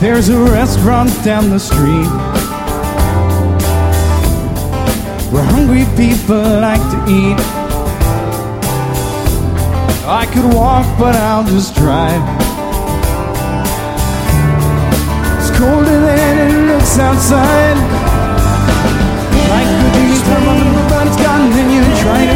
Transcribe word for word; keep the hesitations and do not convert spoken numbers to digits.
There's a restaurant down the street where hungry people like to eat. I could walk, but I'll just drive. It's colder than it looks outside. Like the beach, but it's gone, and you're trying